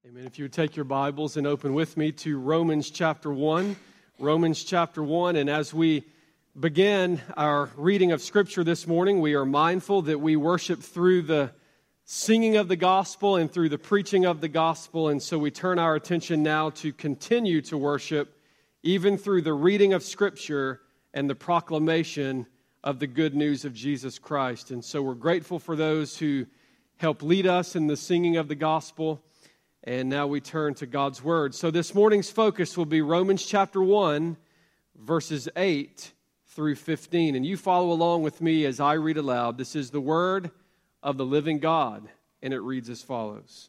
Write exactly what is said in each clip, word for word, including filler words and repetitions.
Amen. If you would take your Bibles and open with me to Romans chapter one. Romans chapter one. And as we begin our reading of Scripture this morning, we are mindful that we worship through the singing of the gospel and through the preaching of the gospel. And so we turn our attention now to continue to worship even through the reading of Scripture and the proclamation of the good news of Jesus Christ. And so we're grateful for those who help lead us in the singing of the gospel. And now we turn to God's Word. So this morning's focus will be Romans chapter one, verses eight through fifteen. And you follow along with me as I read aloud. This is the Word of the living God, and it reads as follows.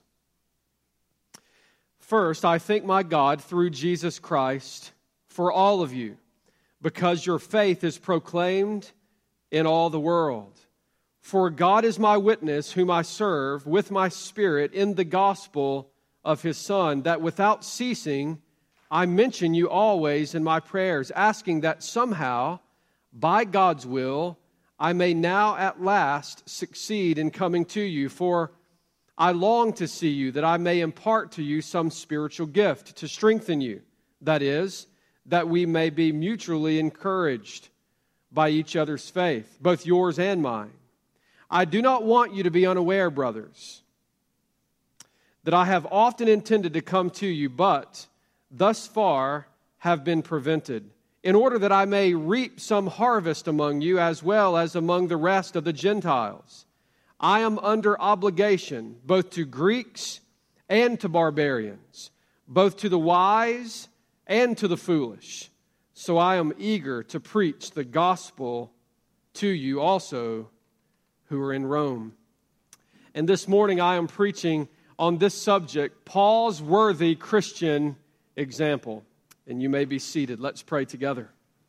First, I thank my God through Jesus Christ for all of you, because your faith is proclaimed in all the world. For God is my witness, whom I serve with my spirit in the gospel of His Son, that without ceasing I mention you always in my prayers, asking that somehow, by God's will, I may now at last succeed in coming to you. For I long to see you, that I may impart to you some spiritual gift to strengthen you. That is, that we may be mutually encouraged by each other's faith, both yours and mine. I do not want you to be unaware, brothers, that I have often intended to come to you, but thus far have been prevented, in order that I may reap some harvest among you as well as among the rest of the Gentiles. I am under obligation both to Greeks and to barbarians, both to the wise and to the foolish. So I am eager to preach the gospel to you also who are in Rome. And this morning I am preaching on this subject, Paul's worthy Christian example. And you may be seated. Let's pray together.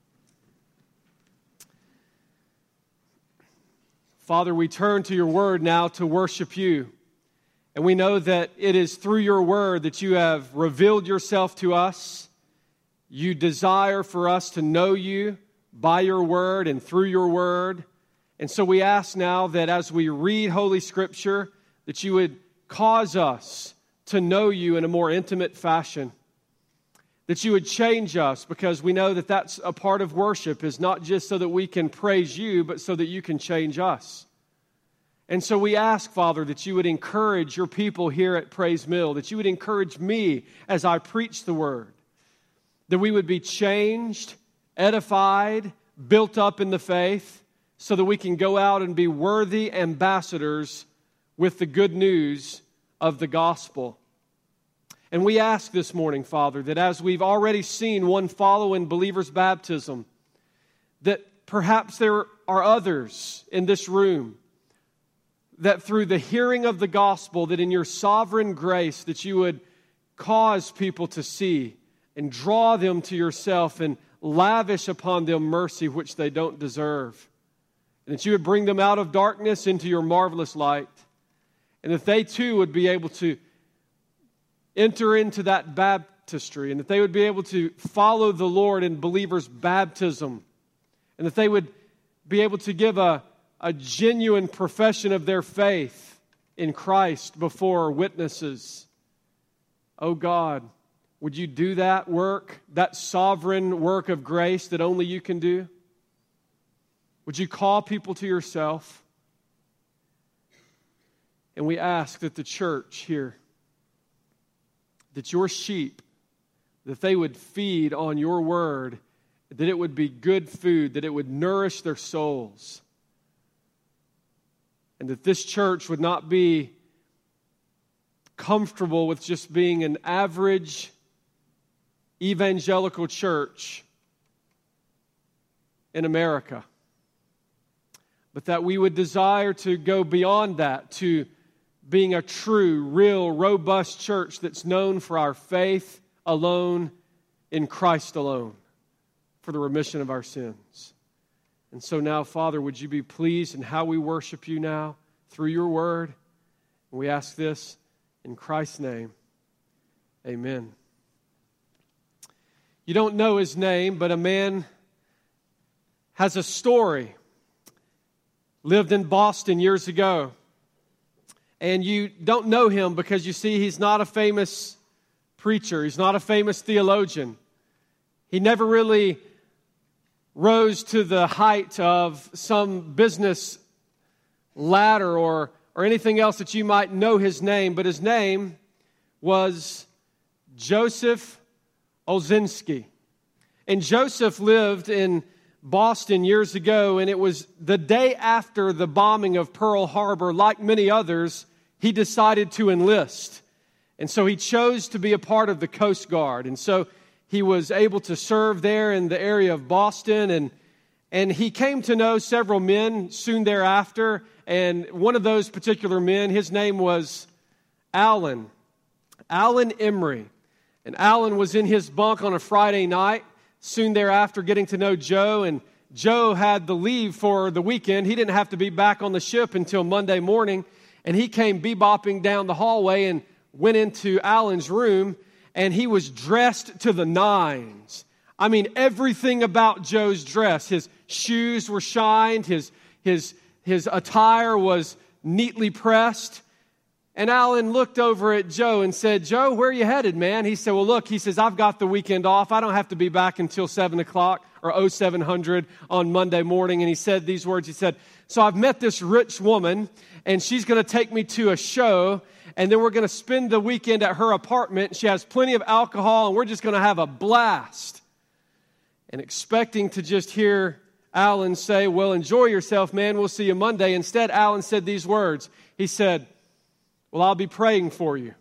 Father, we turn to your word now to worship you. And we know that it is through your word that you have revealed yourself to us. You desire for us to know you by your word and through your word. And so we ask now that as we read Holy Scripture, that you would cause us to know you in a more intimate fashion. That you would change us, because we know that that's a part of worship, is not just so that we can praise you, but so that you can change us. And so we ask, Father, that you would encourage your people here at Praise Mill, that you would encourage me as I preach the word, that we would be changed, edified, built up in the faith, so that we can go out and be worthy ambassadors with the good news of the gospel. And we ask this morning, Father, that as we've already seen one follow in believer's baptism, that perhaps there are others in this room that through the hearing of the gospel, that in your sovereign grace, that you would cause people to see and draw them to yourself and lavish upon them mercy which they don't deserve. And that you would bring them out of darkness into your marvelous light. And that they too would be able to enter into that baptistry, and that they would be able to follow the Lord in believers' baptism, and that they would be able to give a, a genuine profession of their faith in Christ before witnesses. Oh God, would you do that work, that sovereign work of grace that only you can do? Would you call people to yourself? And we ask that the church here, that your sheep, that they would feed on your word, that it would be good food, that it would nourish their souls. And that this church would not be comfortable with just being an average evangelical church in America, but that we would desire to go beyond that, to being a true, real, robust church that's known for our faith alone in Christ alone for the remission of our sins. And so now, Father, would you be pleased in how we worship you now through your word? And we ask this in Christ's name. Amen. You don't know his name, but a man has a story. Lived in Boston years ago. And you don't know him because you see he's not a famous preacher. He's not a famous theologian. He never really rose to the height of some business ladder or, or anything else that you might know his name. But his name was Joseph Olszynski. And Joseph lived in Boston years ago, and it was the day after the bombing of Pearl Harbor. Like many others, he decided to enlist. And so he chose to be a part of the Coast Guard. And so he was able to serve there in the area of Boston. And, and he came to know several men soon thereafter. And one of those particular men, his name was Alan. Alan Emery. And Alan was in his bunk on a Friday night, soon thereafter getting to know Joe. And Joe had the leave for the weekend. He didn't have to be back on the ship until Monday morning. And he came bebopping down the hallway and went into Alan's room. And he was dressed to the nines. I mean, everything about Joe's dress. His shoes were shined. His, his, his attire was neatly pressed. And Alan looked over at Joe and said, "Joe, where are you headed, man?" He said, "Well, look," he says, "I've got the weekend off. I don't have to be back until seven o'clock or oh seven hundred on Monday morning." And he said these words. He said, "So I've met this rich woman, and she's going to take me to a show, and then we're going to spend the weekend at her apartment. She has plenty of alcohol, and we're just going to have a blast." And expecting to just hear Alan say, "Well, enjoy yourself, man. We'll see you Monday." Instead, Alan said these words. He said, "Well, I'll be praying for you."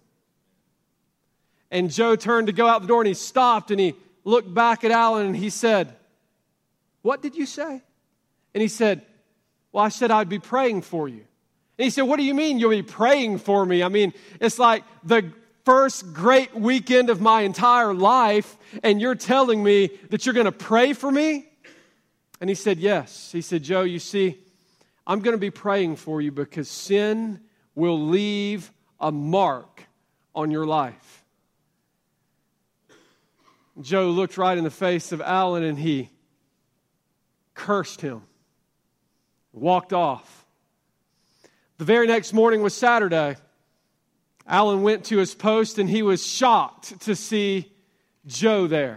And Joe turned to go out the door, and he stopped, and he looked back at Alan, and he said, "What did you say?" And he said, "Well, I said I'd be praying for you." And he said, "What do you mean you'll be praying for me? I mean, it's like the first great weekend of my entire life, and you're telling me that you're going to pray for me?" And he said, "Yes." He said, "Joe, you see, I'm going to be praying for you because sin will leave a mark on your life." Joe looked right in the face of Alan and he cursed him, walked off. The very next morning was Saturday. Alan went to his post and he was shocked to see Joe there.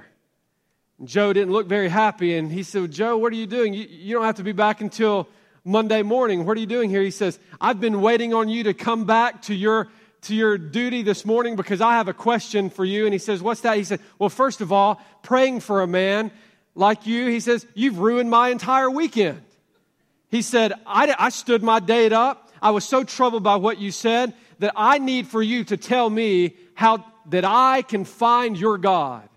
Joe didn't look very happy, and he said, "Joe, what are you doing? You, you don't have to be back until Monday morning. What are you doing here?" He says, "I've been waiting on you to come back to your to your duty this morning because I have a question for you." And he says, "What's that?" He said, "Well, first of all, praying for a man like you," he says, "you've ruined my entire weekend." He said, I, I stood my date up. I was so troubled by what you said that I need for you to tell me how that I can find your God."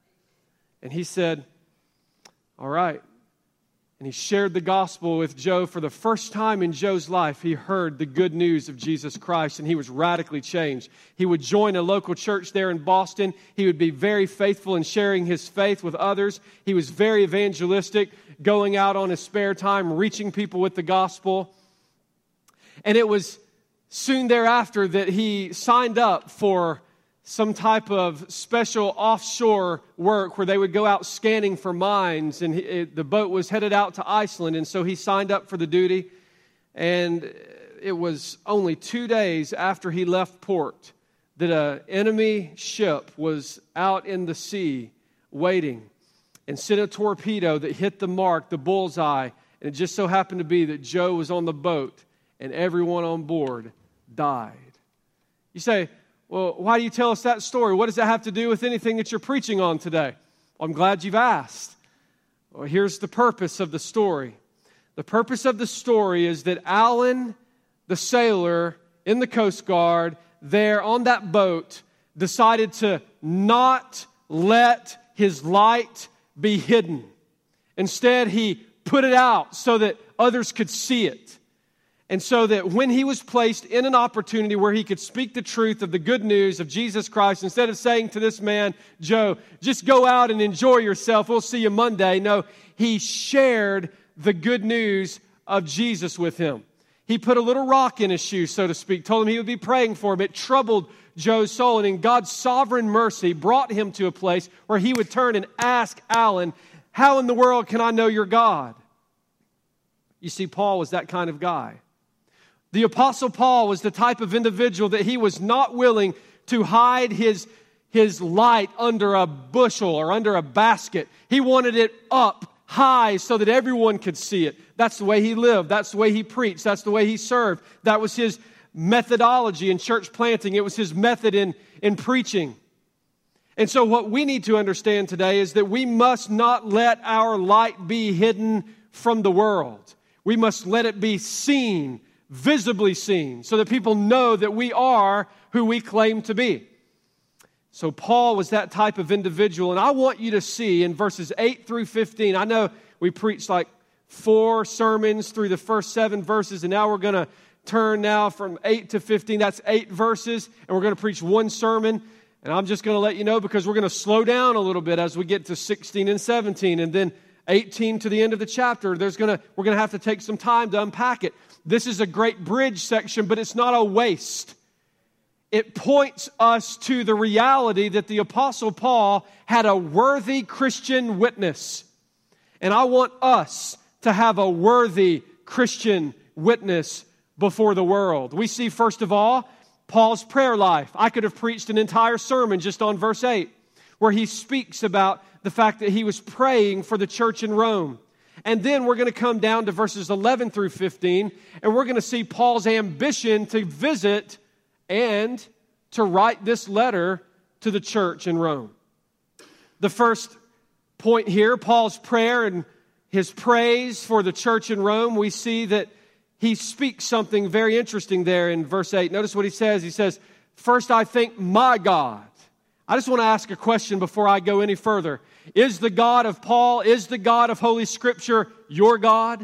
And he said, "All right." And he shared the gospel with Joe. For the first time in Joe's life, he heard the good news of Jesus Christ, and he was radically changed. He would join a local church there in Boston. He would be very faithful in sharing his faith with others. He was very evangelistic, going out on his spare time, reaching people with the gospel. And it was soon thereafter that he signed up for some type of special offshore work where they would go out scanning for mines, and he, it, the boat was headed out to Iceland, and so he signed up for the duty. And it was only two days after he left port that an enemy ship was out in the sea waiting and sent a torpedo that hit the mark, the bullseye, and it just so happened to be that Joe was on the boat and everyone on board died. You say, "Well, why do you tell us that story? What does that have to do with anything that you're preaching on today?" Well, I'm glad you've asked. Well, here's the purpose of the story. The purpose of the story is that Alan, the sailor in the Coast Guard, there on that boat, decided to not let his light be hidden. Instead, he put it out so that others could see it. And so that when he was placed in an opportunity where he could speak the truth of the good news of Jesus Christ, instead of saying to this man, "Joe, just go out and enjoy yourself, we'll see you Monday," no, he shared the good news of Jesus with him. He put a little rock in his shoe, so to speak, told him he would be praying for him. It troubled Joe's soul, and in God's sovereign mercy brought him to a place where he would turn and ask Alan, "How in the world can I know your God?" You see, Paul was that kind of guy. The Apostle Paul was the type of individual that he was not willing to hide his, his light under a bushel or under a basket. He wanted it up high so that everyone could see it. That's the way he lived. That's the way he preached. That's the way he served. That was his methodology in church planting. It was his method in, in preaching. And so what we need to understand today is that we must not let our light be hidden from the world. We must let it be seen, visibly seen, so that people know that we are who we claim to be. So Paul was that type of individual, and I want you to see in verses eight through fifteen, I know we preached like four sermons through the first seven verses, and now we're going to turn now from eight to fifteen. That's eight verses, and we're going to preach one sermon. And I'm just going to let you know because we're going to slow down a little bit as we get to sixteen and seventeen, and then eighteen to the end of the chapter. There's going to we're going to have to take some time to unpack it. This is a great bridge section, but it's not a waste. It points us to the reality that the Apostle Paul had a worthy Christian witness. And I want us to have a worthy Christian witness before the world. We see, first of all, Paul's prayer life. I could have preached an entire sermon just on verse eight, where he speaks about the fact that he was praying for the church in Rome. And then we're going to come down to verses eleven through fifteen, and we're going to see Paul's ambition to visit and to write this letter to the church in Rome. The first point here, Paul's prayer and his praise for the church in Rome, we see that he speaks something very interesting there in verse eight. Notice what he says. He says, "First I thank my God." I just want to ask a question before I go any further. Is the God of Paul, is the God of Holy Scripture your God?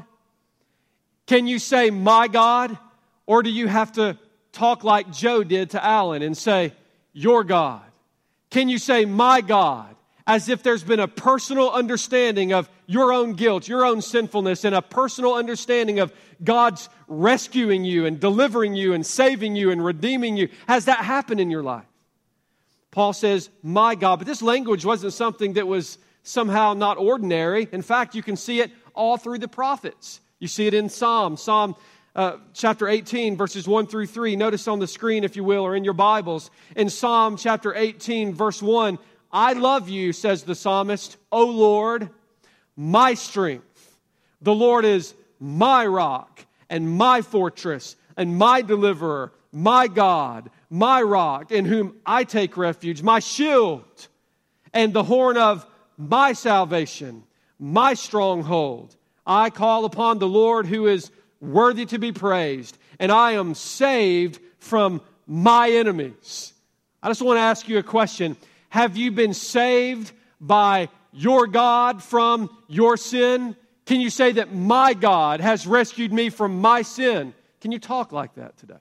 Can you say my God? Or do you have to talk like Joe did to Alan and say your God? Can you say my God? As if there's been a personal understanding of your own guilt, your own sinfulness, and a personal understanding of God's rescuing you and delivering you and saving you and redeeming you. Has that happened in your life? Paul says, my God. But this language wasn't something that was somehow not ordinary. In fact, you can see it all through the prophets. You see it in Psalm, Psalm uh, chapter eighteen, verses one through three. Notice on the screen, if you will, or in your Bibles. In Psalm chapter eighteen, verse one, I love you, says the psalmist, O Lord, my strength. The Lord is my rock and my fortress and my deliverer, my God, my rock, in whom I take refuge, my shield and the horn of my salvation, my stronghold. I call upon the Lord who is worthy to be praised, and I am saved from my enemies. I just want to ask you a question. Have you been saved by your God from your sin? Can you say that my God has rescued me from my sin? Can you talk like that today?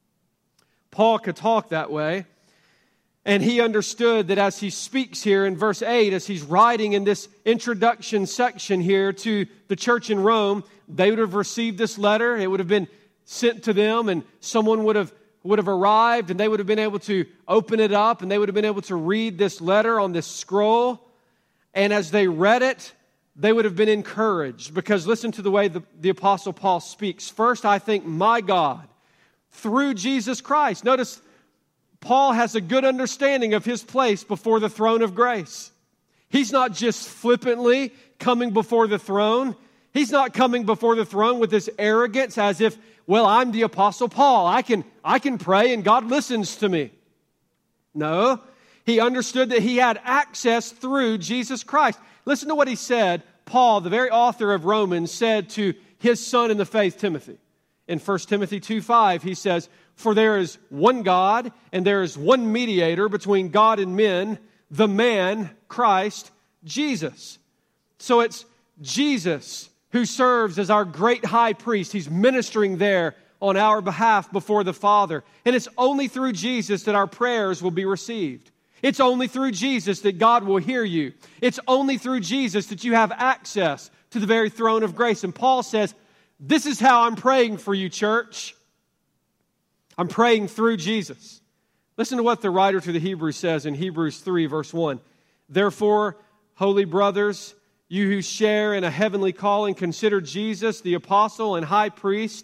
Paul could talk that way. And he understood that as he speaks here in verse eight, as he's writing in this introduction section here to the church in Rome, they would have received this letter. It would have been sent to them, and someone would have would have arrived, and they would have been able to open it up, and they would have been able to read this letter on this scroll. And as they read it, they would have been encouraged, because listen to the way the, the Apostle Paul speaks. First, I thank my God through Jesus Christ. Notice, Paul has a good understanding of his place before the throne of grace. He's not just flippantly coming before the throne. He's not coming before the throne with this arrogance as if, well, I'm the Apostle Paul. I can, I can pray and God listens to me. No, he understood that he had access through Jesus Christ. Listen to what he said. Paul, the very author of Romans, said to his son in the faith, Timothy. In First Timothy two five, he says, for there is one God, and there is one mediator between God and men, the man, Christ, Jesus. So it's Jesus who serves as our great high priest. He's ministering there on our behalf before the Father. And it's only through Jesus that our prayers will be received. It's only through Jesus that God will hear you. It's only through Jesus that you have access to the very throne of grace. And Paul says, this is how I'm praying for you, church. I'm praying through Jesus. Listen to what the writer to the Hebrews says in Hebrews three, verse one. Therefore, holy brothers, you who share in a heavenly calling, consider Jesus, the apostle and high priest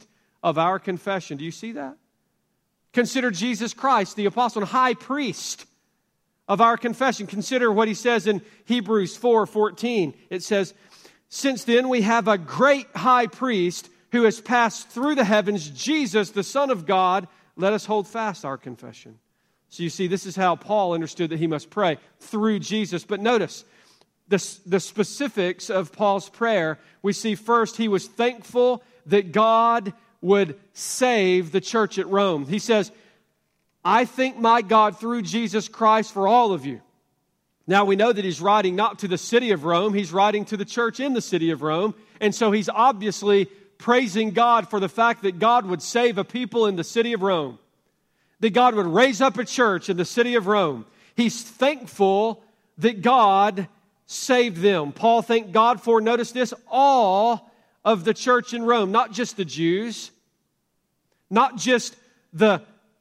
of our confession. Do you see that? Consider Jesus Christ, the apostle and high priest of our confession. Consider what he says in Hebrews four fourteen. It says, "Since then we have a great high priest who has passed through the heavens, Jesus, the Son of God. Let us hold fast our confession." So you see, this is how Paul understood that he must pray, through Jesus. But notice the, the specifics of Paul's prayer. We see first he was thankful that God would save the church at Rome. He says, "I thank my God through Jesus Christ for all of you." Now we know that he's writing not to the city of Rome, he's writing to the church in the city of Rome. And so he's obviously praising God for the fact that God would save a people in the city of Rome, that God would raise up a church in the city of Rome. He's thankful that God saved them. Paul thanked God for, notice this, all of the church in Rome, not just the Jews, not just the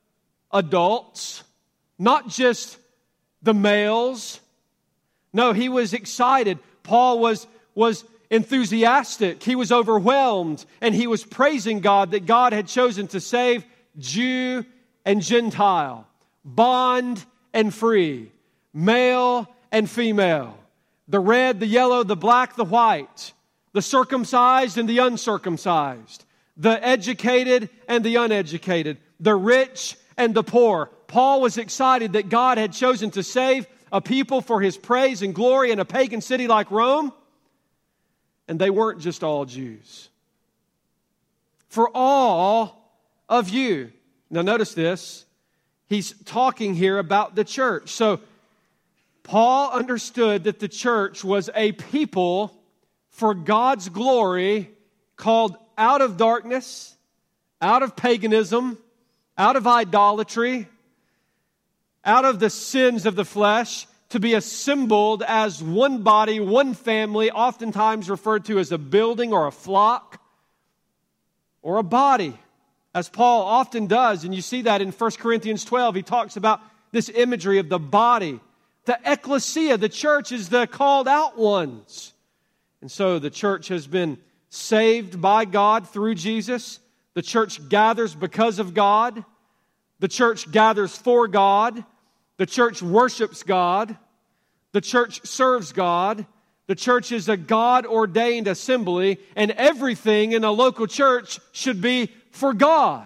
adults, not just the males. No, he was excited. Paul was, was enthusiastic. He was overwhelmed, and he was praising God that God had chosen to save Jew and Gentile, bond and free, male and female, the red, the yellow, the black, the white, the circumcised and the uncircumcised, the educated and the uneducated, the rich and the poor. Paul was excited that God had chosen to save a people for his praise and glory in a pagan city like Rome. And they weren't just all Jews. For all of you. Now notice this. He's talking here about the church. So Paul understood that the church was a people for God's glory, called out of darkness, out of paganism, out of idolatry, out of the sins of the flesh, to be assembled as one body, one family, oftentimes referred to as a building or a flock or a body, as Paul often does. And you see that in First Corinthians twelve. He talks about this imagery of the body. The ecclesia, the church, is the called out ones. And so the church has been saved by God through Jesus. The church gathers because of God. The church gathers for God. The church worships God. The church serves God. The church is a God-ordained assembly, and everything in a local church should be for God,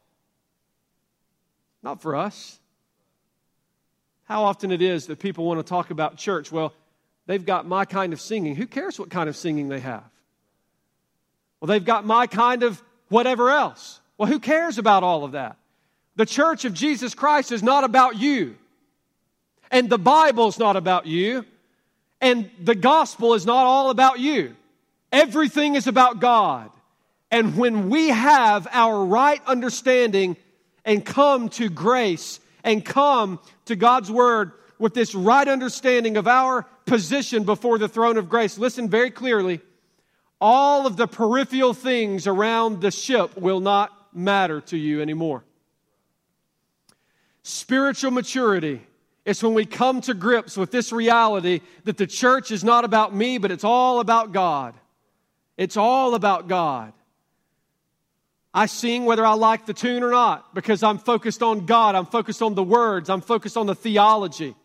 not for us. How often it is that people want to talk about church. Well, they've got my kind of singing. Who cares what kind of singing they have? Well, they've got my kind of whatever else. Well, who cares about all of that? The church of Jesus Christ is not about you. And the Bible's not about you. And the gospel is not all about you. Everything is about God. And when we have our right understanding and come to grace and come to God's Word with this right understanding of our position before the throne of grace, listen very clearly, all of the peripheral things around the ship will not matter to you anymore. Spiritual maturity is when we come to grips with this reality that the church is not about me, but it's all about God. It's all about God. I sing whether I like the tune or not because I'm focused on God. I'm focused on the words. I'm focused on the theology.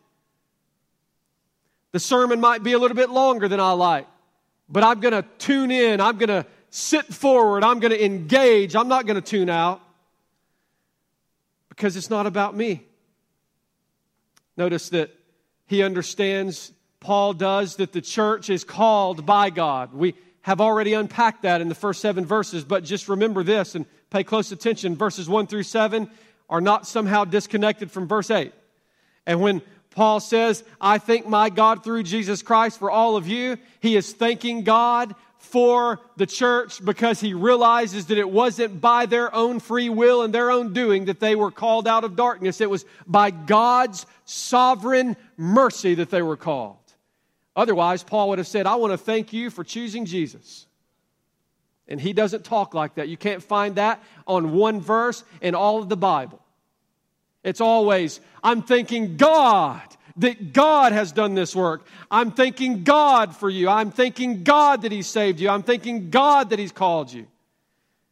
The sermon might be a little bit longer than I like, but I'm going to tune in. I'm going to sit forward. I'm going to engage. I'm not going to tune out because it's not about me. Notice that he understands, Paul does, that the church is called by God. We have already unpacked that in the first seven verses, but just remember this and pay close attention. Verses one through seven are not somehow disconnected from verse eight. And when Paul says, I thank my God through Jesus Christ for all of you, he is thanking God for the church because he realizes that it wasn't by their own free will and their own doing that they were called out of darkness. It was by God's sovereign mercy that they were called. Otherwise, Paul would have said, I want to thank you for choosing Jesus. And he doesn't talk like that. You can't find that on one verse in all of the Bible. It's always, I'm thanking God that God has done this work. I'm thanking God for you. I'm thanking God that He saved you. I'm thanking God that He's called you.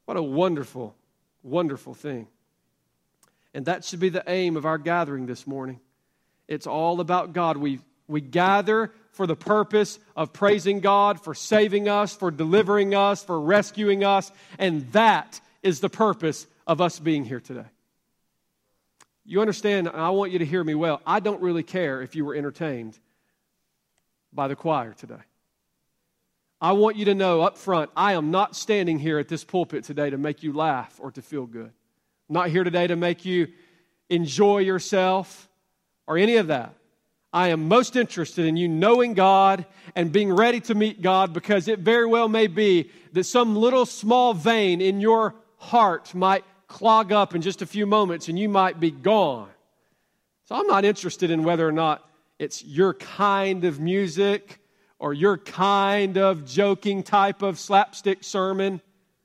What a wonderful, wonderful thing. And that should be the aim of our gathering this morning. It's all about God. We, we gather for the purpose of praising God, for saving us, for delivering us, for rescuing us. And that is the purpose of us being here today. You understand, and I want you to hear me well, I don't really care if you were entertained by the choir today. I want you to know up front, I am not standing here at this pulpit today to make you laugh or to feel good. I'm not here today to make you enjoy yourself or any of that. I am most interested in you knowing God and being ready to meet God, because it very well may be that some little small vein in your heart might clog up in just a few moments and you might be gone. So I'm not interested in whether or not it's your kind of music or your kind of joking type of slapstick sermon.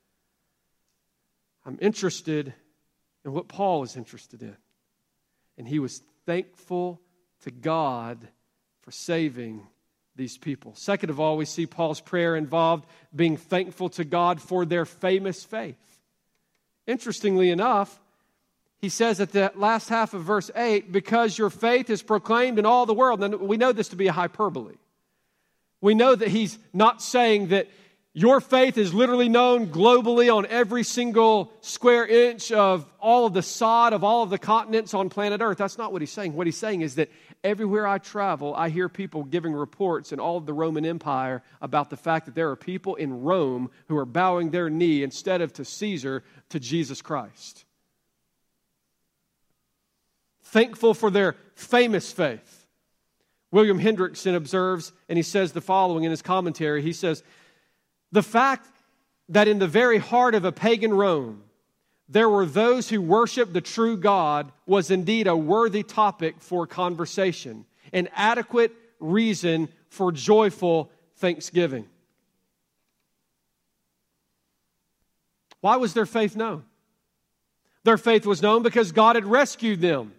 I'm interested in what Paul was interested in. And he was thankful to God for saving these people. Second of all, we see Paul's prayer involved being thankful to God for their famous faith. Interestingly enough, he says at the last half of verse eight, because your faith is proclaimed in all the world. And we know this to be a hyperbole. We know that he's not saying that your faith is literally known globally on every single square inch of all of the sod of all of the continents on planet Earth. That's not what he's saying. What he's saying is that everywhere I travel, I hear people giving reports in all of the Roman Empire about the fact that there are people in Rome who are bowing their knee instead of to Caesar, to Jesus Christ. Thankful for their famous faith. William Hendrickson observes, and he says the following in his commentary. He says, the fact that in the very heart of a pagan Rome, there were those who worshiped the true God was indeed a worthy topic for conversation, an adequate reason for joyful thanksgiving. Why was their faith known? Their faith was known because God had rescued them.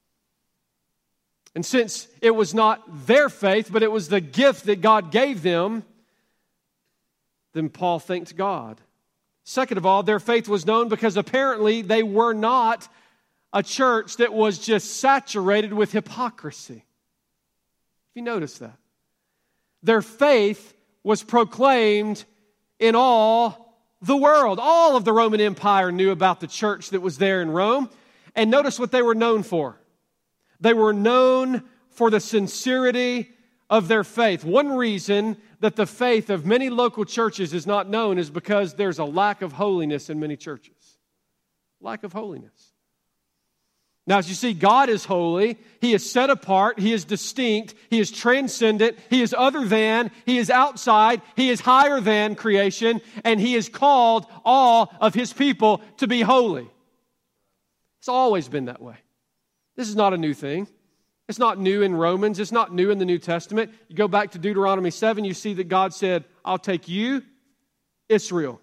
And since it was not their faith, but it was the gift that God gave them, then Paul thanked God. Second of all, their faith was known because apparently they were not a church that was just saturated with hypocrisy. If you notice that. Their faith was proclaimed in all the world. All of the Roman Empire knew about the church that was there in Rome. And notice what they were known for. They were known for the sincerity of their faith. One reason that the faith of many local churches is not known is because there's a lack of holiness in many churches. Lack of holiness. Now, as you see, God is holy. He is set apart. He is distinct. He is transcendent. He is other than. He is outside. He is higher than creation. And He has called all of His people to be holy. It's always been that way. This is not a new thing. It's not new in Romans. It's not new in the New Testament. You go back to Deuteronomy seven, you see that God said, I'll take you, Israel.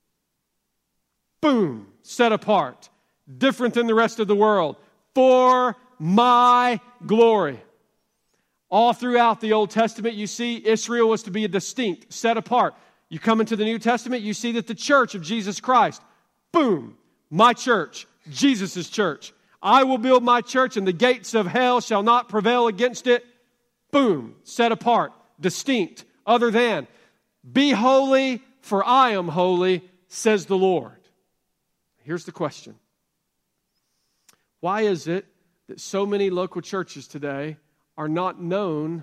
Boom, set apart. Different than the rest of the world. For my glory. All throughout the Old Testament, you see Israel was to be a distinct, set apart. You come into the New Testament, you see that the church of Jesus Christ, boom, my church, Jesus' church. I will build my church and the gates of hell shall not prevail against it. Boom, set apart, distinct, other than. Be holy, for I am holy, says the Lord. Here's the question. Why is it that so many local churches today are not known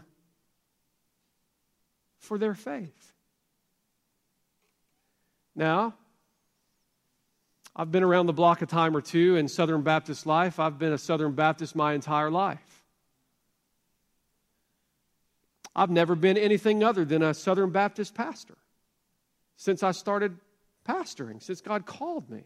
for their faith? Now, I've been around the block a time or two in Southern Baptist life. I've been a Southern Baptist my entire life. I've never been anything other than a Southern Baptist pastor since I started pastoring, since God called me.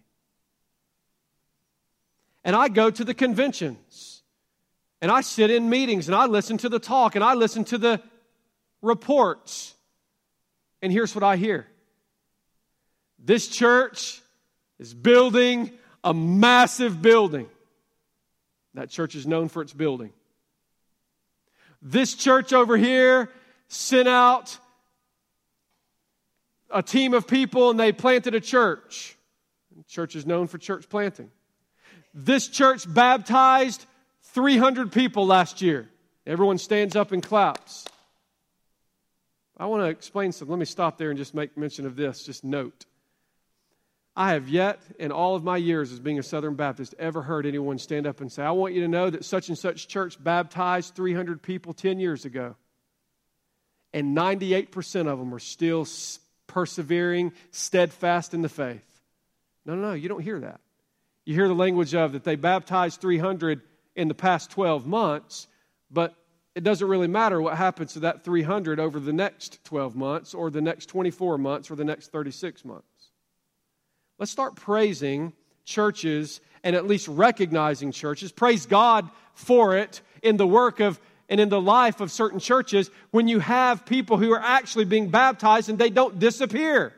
And I go to the conventions, and I sit in meetings, and I listen to the talk, and I listen to the reports. And here's what I hear. This church is building a massive building. That church is known for its building. This church over here sent out a team of people and they planted a church. Church is known for church planting. This church baptized three hundred people last year. Everyone stands up and claps. I want to explain something. Let me stop there and just make mention of this. Just note. I have yet, in all of my years as being a Southern Baptist, ever heard anyone stand up and say, I want you to know that such and such church baptized three hundred people ten years ago. And ninety-eight percent of them are still persevering, steadfast in the faith. No, no, no, you don't hear that. You hear the language of that they baptized three hundred in the past twelve months, but it doesn't really matter what happens to that three hundred over the next twelve months or the next twenty-four months or the next thirty-six months. Let's start praising churches and at least recognizing churches. Praise God for it in the work of and in the life of certain churches when you have people who are actually being baptized and they don't disappear.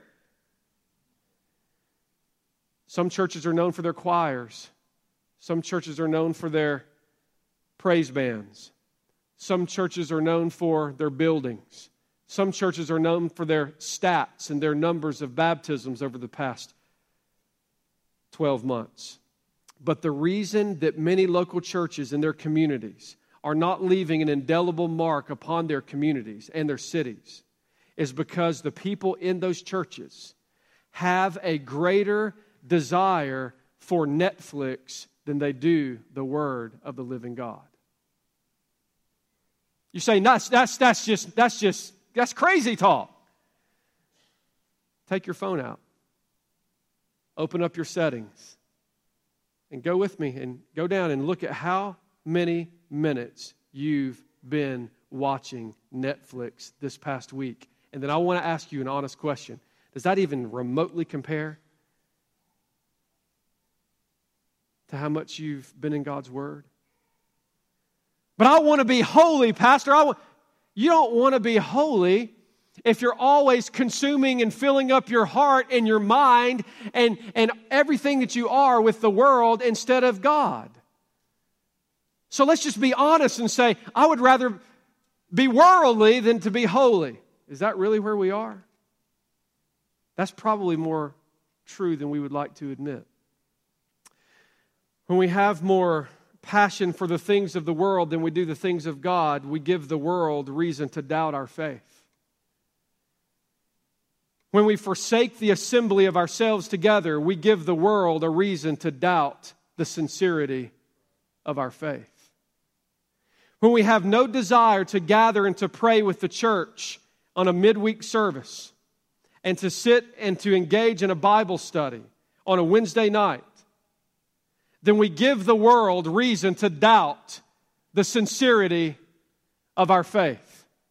Some churches are known for their choirs. Some churches are known for their praise bands. Some churches are known for their buildings. Some churches are known for their stats and their numbers of baptisms over the past twelve months. But the reason that many local churches in their communities are not leaving an indelible mark upon their communities and their cities is because the people in those churches have a greater desire for Netflix than they do the Word of the living God. You're saying that's that's that's just that's just that's crazy talk. Take your phone out. Open up your settings. And go with me and go down and look at how many minutes you've been watching Netflix this past week. And then I want to ask you an honest question. Does that even remotely compare to how much you've been in God's Word? But I want to be holy, Pastor. I want... You don't want to be holy if you're always consuming and filling up your heart and your mind and, and everything that you are with the world instead of God. So let's just be honest and say, I would rather be worldly than to be holy. Is that really where we are? That's probably more true than we would like to admit. When we have more passion for the things of the world than we do the things of God, we give the world reason to doubt our faith. When we forsake the assembly of ourselves together, we give the world a reason to doubt the sincerity of our faith. When we have no desire to gather and to pray with the church on a midweek service and to sit and to engage in a Bible study on a Wednesday night, then we give the world reason to doubt the sincerity of our faith.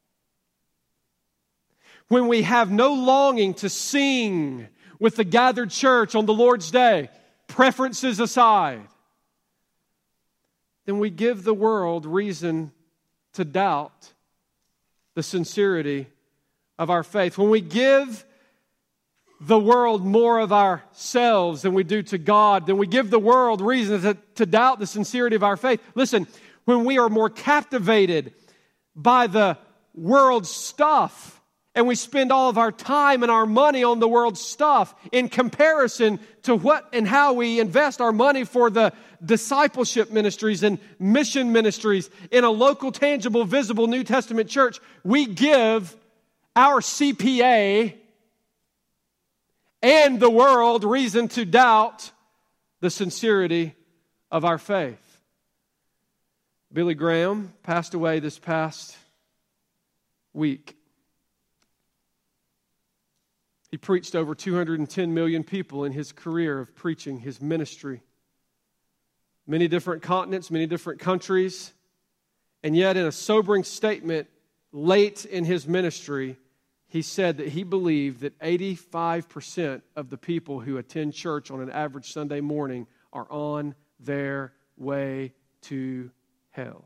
When we have no longing to sing with the gathered church on the Lord's Day, preferences aside, then we give the world reason to doubt the sincerity of our faith. When we give the world more of ourselves than we do to God, then we give the world reason to, to doubt the sincerity of our faith. Listen, when we are more captivated by the world's stuff, and we spend all of our time and our money on the world's stuff in comparison to what and how we invest our money for the discipleship ministries and mission ministries in a local, tangible, visible New Testament church, we give our C P A and the world reason to doubt the sincerity of our faith. Billy Graham passed away this past week. He preached over two hundred ten million people in his career of preaching, his ministry. Many different continents, many different countries. And yet in a sobering statement late in his ministry, he said that he believed that eighty-five percent of the people who attend church on an average Sunday morning are on their way to hell.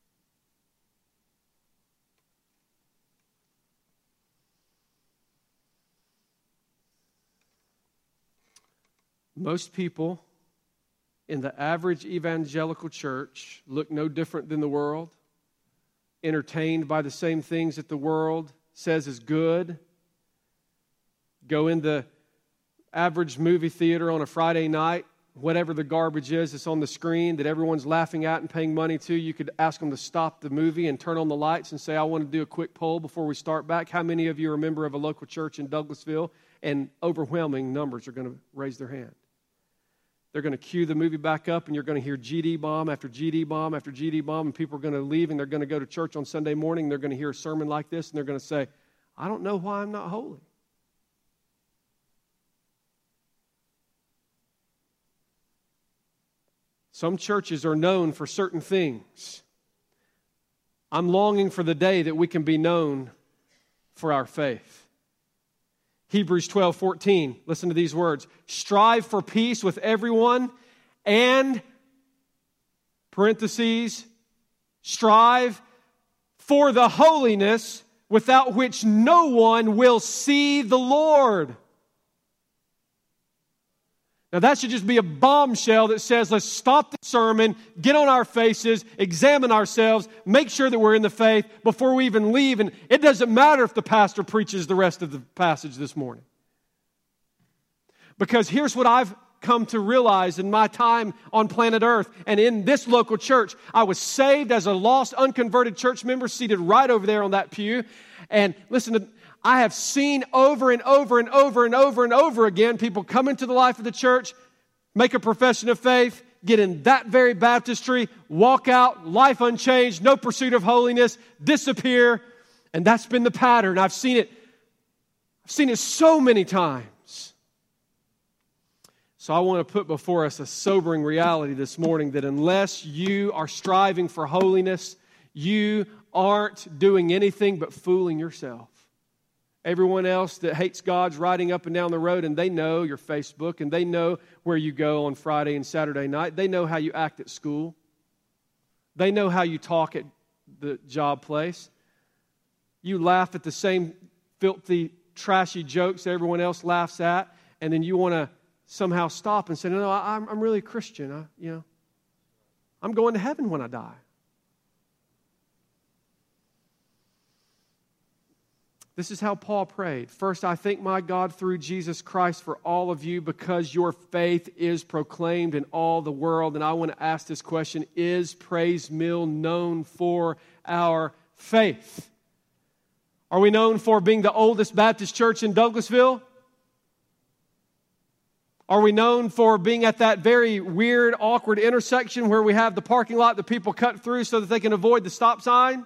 Most people in the average evangelical church look no different than the world, entertained by the same things that the world says is good, go in the average movie theater on a Friday night, whatever the garbage is that's on the screen that everyone's laughing at and paying money to, you could ask them to stop the movie and turn on the lights and say, I want to do a quick poll before we start back. How many of you are a member of a local church in Douglasville? And overwhelming numbers are going to raise their hand. They're going to cue the movie back up, and you're going to hear G D bomb after G D bomb after G D bomb, and people are going to leave, and they're going to go to church on Sunday morning, and they're going to hear a sermon like this, and they're going to say, I don't know why I'm not holy. Some churches are known for certain things. I'm longing for the day that we can be known for our faith. Hebrews twelve fourteen, listen to these words. Strive for peace with everyone and, parentheses, strive for the holiness without which no one will see the Lord. Now that should just be a bombshell that says, let's stop the sermon, get on our faces, examine ourselves, make sure that we're in the faith before we even leave. And it doesn't matter if the pastor preaches the rest of the passage this morning. Because here's what I've come to realize in my time on planet Earth and in this local church. I was saved as a lost, unconverted church member seated right over there on that pew. And listen to I have seen over and over and over and over and over again people come into the life of the church, make a profession of faith, get in that very baptistry, walk out, life unchanged, no pursuit of holiness, disappear. And that's been the pattern. I've seen it. I've seen it so many times. So I want to put before us a sobering reality this morning that unless you are striving for holiness, you aren't doing anything but fooling yourself. Everyone else that hates God's riding up and down the road, and they know your Facebook, and they know where you go on Friday and Saturday night. They know how you act at school. They know how you talk at the job place. You laugh at the same filthy, trashy jokes that everyone else laughs at, and then you want to somehow stop and say, no, no, I'm, I'm really a Christian. I, you know, I'm going to heaven when I die. This is how Paul prayed. First, I thank my God through Jesus Christ for all of you because your faith is proclaimed in all the world. And I want to ask this question, is Praise Mill known for our faith? Are we known for being the oldest Baptist church in Douglasville? Are we known for being at that very weird, awkward intersection where we have the parking lot that people cut through so that they can avoid the stop sign?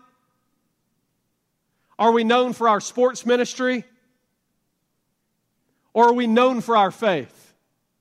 Are we known for our sports ministry? Or are we known for our faith?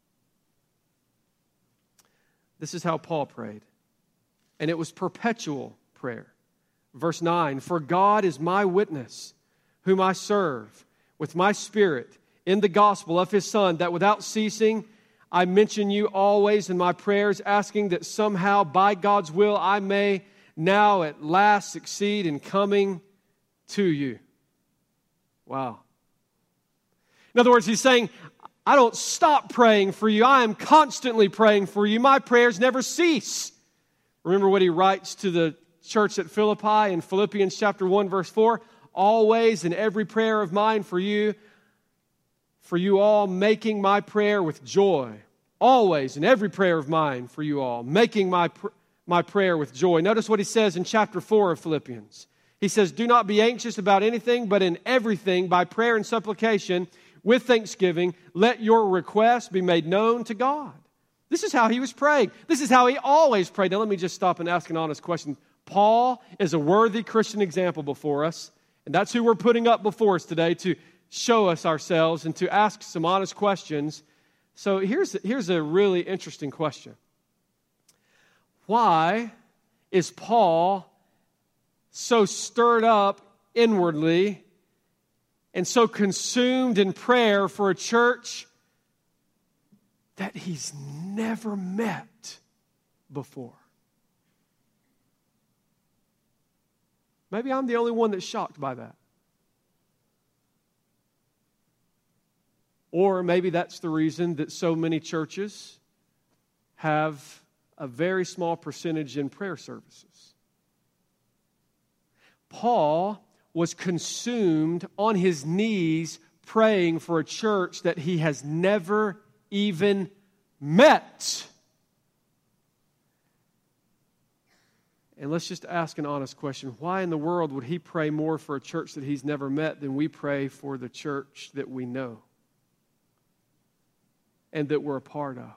This is how Paul prayed. And it was perpetual prayer. Verse nine, for God is my witness, whom I serve with my spirit in the gospel of his Son, that without ceasing I mention you always in my prayers, asking that somehow by God's will I may now at last succeed in coming to you. Wow. In other words, he's saying, I don't stop praying for you. I am constantly praying for you. My prayers never cease. Remember what he writes to the church at Philippi in Philippians chapter one, verse four? Always in every prayer of mine for you, for you all, making my prayer with joy. Always in every prayer of mine for you all, making my, pr- my prayer with joy. Notice what he says in chapter four of Philippians. He says, do not be anxious about anything, but in everything, by prayer and supplication, with thanksgiving, let your requests be made known to God. This is how he was praying. This is how he always prayed. Now let me just stop and ask an honest question. Paul is a worthy Christian example before us, and that's who we're putting up before us today to show us ourselves and to ask some honest questions. So here's, here's a really interesting question. Why is Paul so stirred up inwardly and so consumed in prayer for a church that he's never met before? Maybe I'm the only one that's shocked by that. Or maybe that's the reason that so many churches have a very small percentage in prayer services. Paul was consumed on his knees praying for a church that he has never even met. And let's just ask an honest question. Why in the world would he pray more for a church that he's never met than we pray for the church that we know and that we're a part of,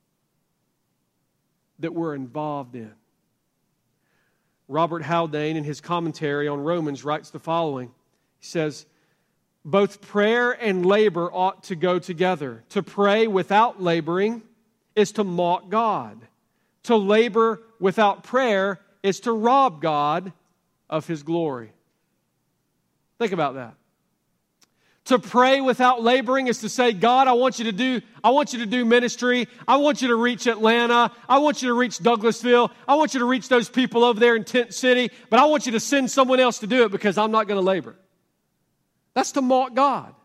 that we're involved in? Robert Haldane, in his commentary on Romans, writes the following. He says, both prayer and labor ought to go together. To pray without laboring is to mock God. To labor without prayer is to rob God of His glory. Think about that. To pray without laboring is to say, God, I want you to do, I want you to do ministry. I want you to reach Atlanta. I want you to reach Douglasville. I want you to reach those people over there in Tent City, but I want you to send someone else to do it because I'm not going to labor. That's to mock God.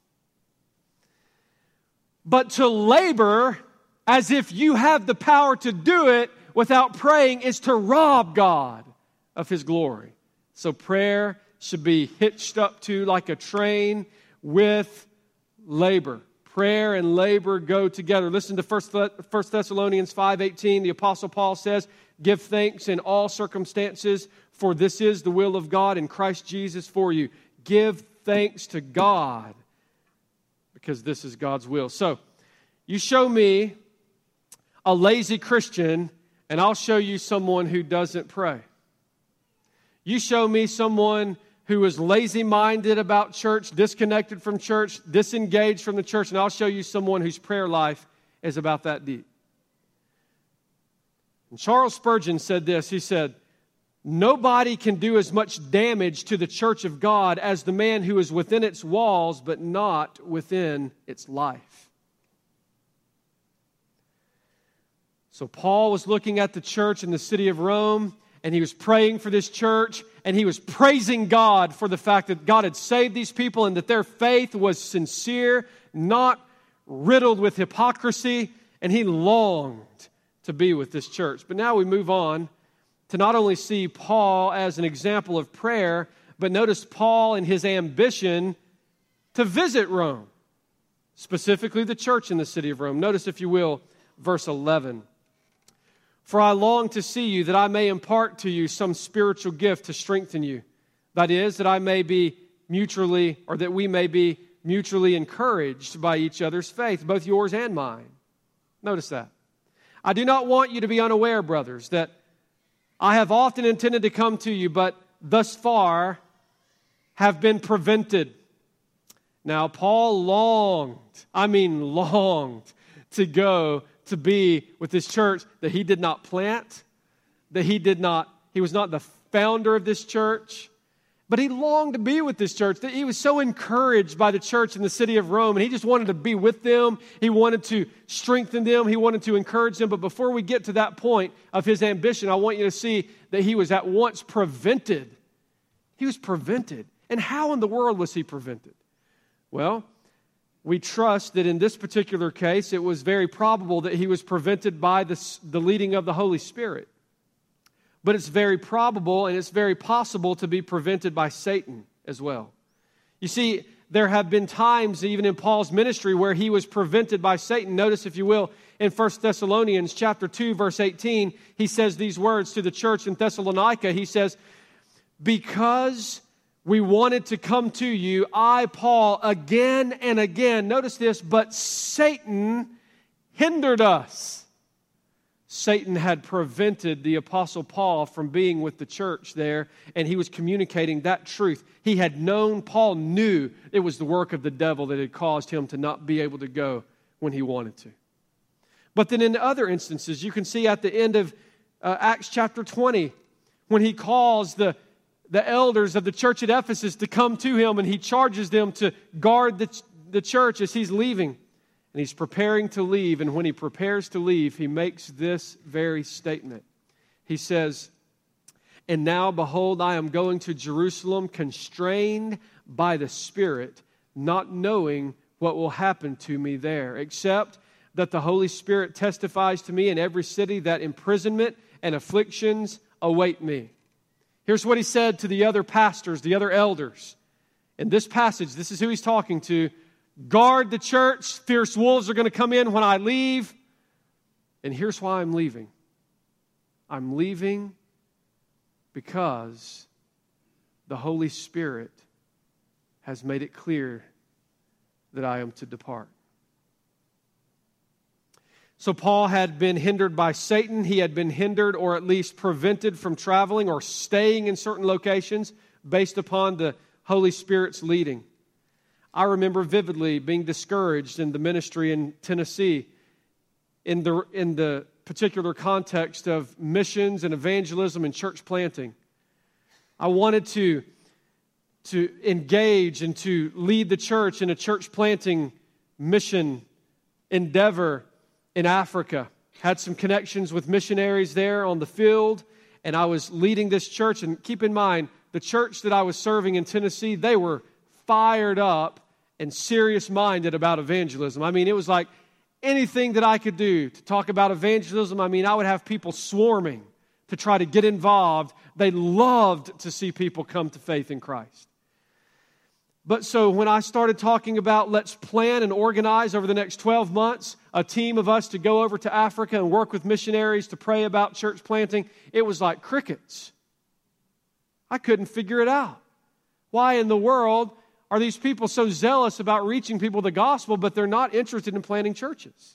But to labor as if you have the power to do it without praying is to rob God of His glory. So prayer should be hitched up to like a train with labor. Prayer and labor go together. Listen to First Thessalonians five eighteen. The Apostle Paul says, give thanks in all circumstances, for this is the will of God in Christ Jesus for you. Give thanks to God, because this is God's will. So, you show me a lazy Christian, and I'll show you someone who doesn't pray. You show me someone who is lazy-minded about church, disconnected from church, disengaged from the church, and I'll show you someone whose prayer life is about that deep. And Charles Spurgeon said this. He said, nobody can do as much damage to the church of God as the man who is within its walls but not within its life. So Paul was looking at the church in the city of Rome, and he was praying for this church, and he was praising God for the fact that God had saved these people and that their faith was sincere, not riddled with hypocrisy, and he longed to be with this church. But now we move on to not only see Paul as an example of prayer, but notice Paul and his ambition to visit Rome, specifically the church in the city of Rome. Notice, if you will, verse eleven. For I long to see you, that I may impart to you some spiritual gift to strengthen you. That is, that I may be mutually, or that we may be mutually encouraged by each other's faith, both yours and mine. Notice that. I do not want you to be unaware, brothers, that I have often intended to come to you, but thus far have been prevented. Now, Paul longed, I mean longed, to go to be with this church that he did not plant, that he did not, he was not the founder of this church, but he longed to be with this church. That he was so encouraged by the church in the city of Rome, and he just wanted to be with them. He wanted to strengthen them. He wanted to encourage them. But before we get to that point of his ambition, I want you to see that he was at once prevented. He was prevented. And how in the world was he prevented? Well, we trust that in this particular case, it was very probable that he was prevented by the, the leading of the Holy Spirit. But it's very probable and it's very possible to be prevented by Satan as well. You see, there have been times even in Paul's ministry where he was prevented by Satan. Notice, if you will, in First Thessalonians chapter two, verse eighteen, he says these words to the church in Thessalonica. He says, because we wanted to come to you, I, Paul, again and again, notice this, but Satan hindered us. Satan had prevented the Apostle Paul from being with the church there, and he was communicating that truth. He had known, Paul knew it was the work of the devil that had caused him to not be able to go when he wanted to. But then in other instances, you can see at the end of uh, Acts chapter twenty, when he calls the the elders of the church at Ephesus to come to him, and he charges them to guard the, the church as he's leaving. And he's preparing to leave, and when he prepares to leave, he makes this very statement. He says, and now, behold, I am going to Jerusalem, constrained by the Spirit, not knowing what will happen to me there, except that the Holy Spirit testifies to me in every city that imprisonment and afflictions await me. Here's what he said to the other pastors, the other elders. In this passage, this is who he's talking to. guard the church. Fierce wolves are going to come in when I leave. And here's why I'm leaving. I'm leaving because the Holy Spirit has made it clear that I am to depart. So Paul had been hindered by Satan. He had been hindered or at least prevented from traveling or staying in certain locations based upon the Holy Spirit's leading. I remember vividly being discouraged in the ministry in Tennessee in the, in the particular context of missions and evangelism and church planting. I wanted to, to engage and to lead the church in a church planting mission endeavor in Africa. Had some connections with missionaries there on the field, and I was leading this church. And keep in mind, the church that I was serving in Tennessee, they were fired up and serious-minded about evangelism. I mean, it was like anything that I could do to talk about evangelism. I mean, I would have people swarming to try to get involved. They loved to see people come to faith in Christ. But so when I started talking about let's plan and organize over the next twelve months, a team of us to go over to Africa and work with missionaries to pray about church planting, it was like crickets. I couldn't figure it out. Why in the world are these people so zealous about reaching people with the gospel, but they're not interested in planting churches?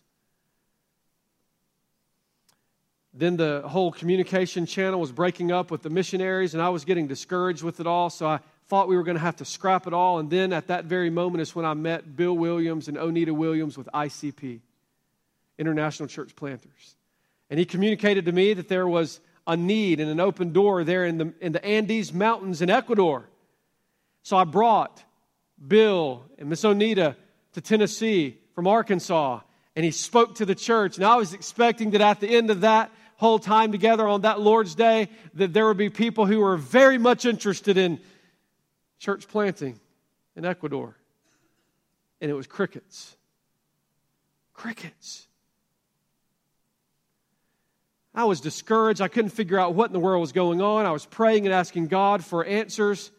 Then the whole communication channel was breaking up with the missionaries, and I was getting discouraged with it all, so I thought we were going to have to scrap it all. And then at that very moment is when I met Bill Williams and Onita Williams with I C P, International Church Planters. And he communicated to me that there was a need and an open door there in the, in the Andes Mountains in Ecuador. So I brought Bill and Miss Onita to Tennessee from Arkansas, and he spoke to the church. And I was expecting that at the end of that whole time together on that Lord's Day, that there would be people who were very much interested in church planting in Ecuador. And it was crickets. Crickets. I was discouraged. I couldn't figure out what in the world was going on. I was praying and asking God for answers.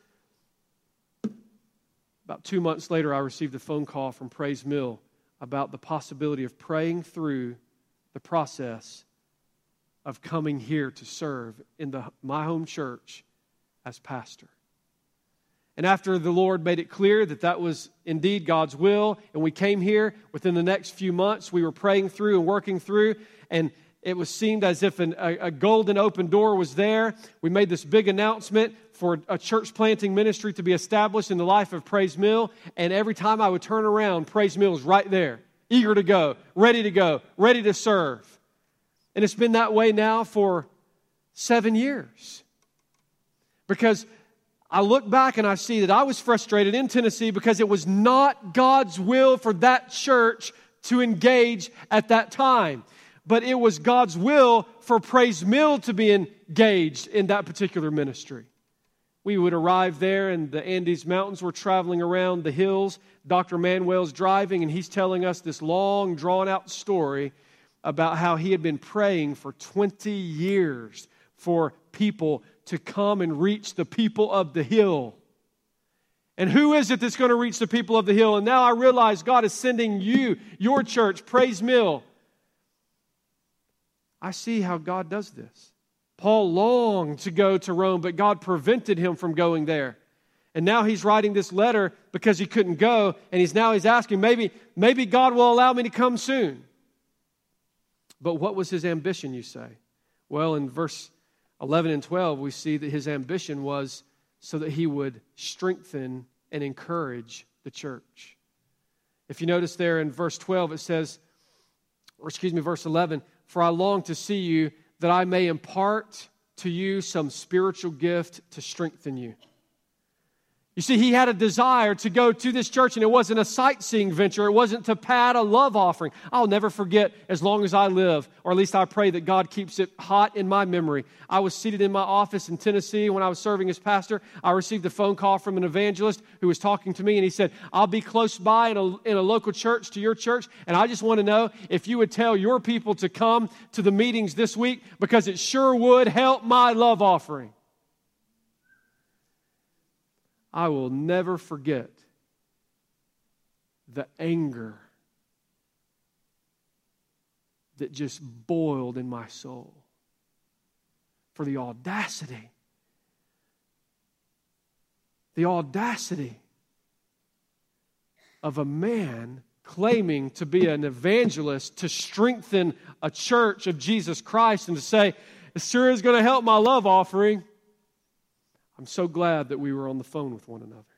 About two months later, I received a phone call from Praise Mill about the possibility of praying through the process of coming here to serve in the, my home church as pastor. And after the Lord made it clear that that was indeed God's will, and we came here within the next few months, we were praying through and working through, and it was seemed as if an, a, a golden open door was there. We made this big announcement for a church planting ministry to be established in the life of Praise Mill, and every time I would turn around, Praise Mill is right there, eager to go, ready to go, ready to serve. And it's been that way now for seven years. Because I look back and I see that I was frustrated in Tennessee because it was not God's will for that church to engage at that time. But it was God's will for Praise Mill to be engaged in that particular ministry. We would arrive there and the Andes Mountains. We're traveling around the hills. Doctor Manuel's driving and he's telling us this long, drawn-out story about how he had been praying for twenty years for people to come and reach the people of the hill. And who is it that's going to reach the people of the hill? And now I realize God is sending you, your church, Praise Mill. I see how God does this. Paul longed to go to Rome, but God prevented him from going there. And now he's writing this letter because he couldn't go, and he's now he's asking, maybe, maybe God will allow me to come soon. But what was his ambition, you say? Well, in verse eleven and twelve, we see that his ambition was so that he would strengthen and encourage the church. If you notice there in verse twelve, it says, or excuse me, verse eleven, for I long to see you that I may impart to you some spiritual gift to strengthen you. You see, he had a desire to go to this church, and it wasn't a sightseeing venture. It wasn't to pad a love offering. I'll never forget as long as I live, or at least I pray that God keeps it hot in my memory. I was seated in my office in Tennessee when I was serving as pastor. I received a phone call from an evangelist who was talking to me, and he said, I'll be close by in a, in a local church to your church, and I just want to know if you would tell your people to come to the meetings this week because it sure would help my love offering. I will never forget the anger that just boiled in my soul. For the audacity. The audacity of a man claiming to be an evangelist to strengthen a church of Jesus Christ and to say, it sure is going to help my love offering. I'm so glad that we were on the phone with one another.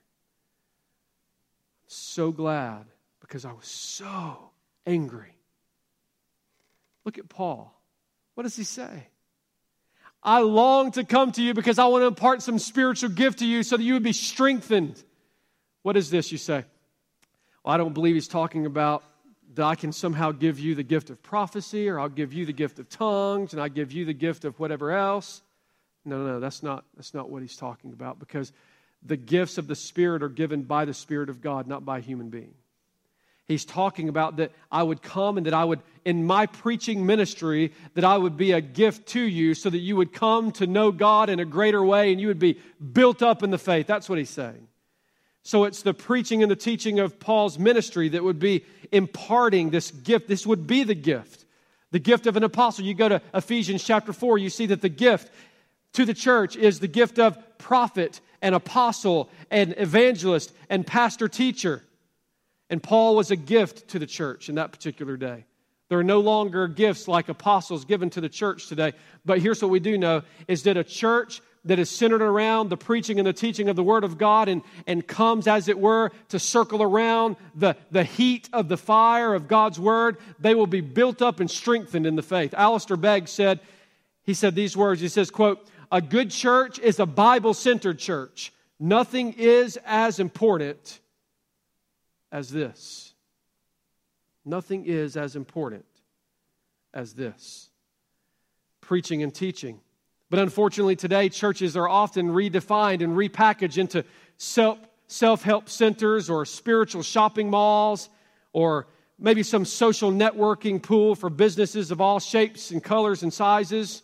So glad because I was so angry. Look at Paul. What does he say? I long to come to you because I want to impart some spiritual gift to you so that you would be strengthened. What is this, you say? Well, I don't believe he's talking about that I can somehow give you the gift of prophecy, or I'll give you the gift of tongues, and I give you the gift of whatever else. No, no, no, that's not, that's not what he's talking about, because the gifts of the Spirit are given by the Spirit of God, not by a human being. He's talking about that I would come and that I would, in my preaching ministry, that I would be a gift to you so that you would come to know God in a greater way and you would be built up in the faith. That's what he's saying. So it's the preaching and the teaching of Paul's ministry that would be imparting this gift. This would be the gift. The gift of an apostle. You go to Ephesians chapter four, you see that the gift to the church is the gift of prophet and apostle and evangelist and pastor teacher. And Paul was a gift to the church in that particular day. There are no longer gifts like apostles given to the church today. But here's what we do know, is that a church that is centered around the preaching and the teaching of the Word of God and, and comes, as it were, to circle around the, the heat of the fire of God's Word, they will be built up and strengthened in the faith. Alistair Begg said, he said these words, he says, quote, a good church is a Bible-centered church. Nothing is as important as this. Nothing is as important as this. Preaching and teaching. But unfortunately today, churches are often redefined and repackaged into self, self-help centers or spiritual shopping malls or maybe some social networking pool for businesses of all shapes and colors and sizes.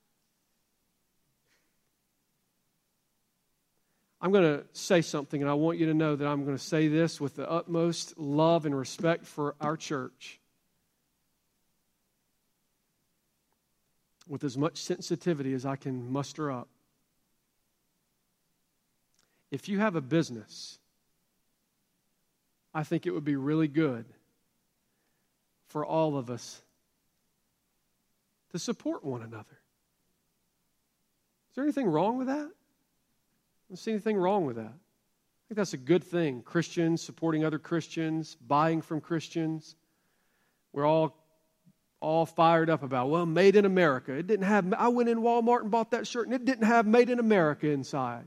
I'm going to say something, and I want you to know that I'm going to say this with the utmost love and respect for our church. With as much sensitivity as I can muster up. If you have a business, I think it would be really good for all of us to support one another. Is there anything wrong with that? I don't see anything wrong with that. I think that's a good thing. Christians supporting other Christians, buying from Christians. We're all all fired up about, well, made in America. It didn't have, I went in Walmart and bought that shirt and it didn't have made in America inside.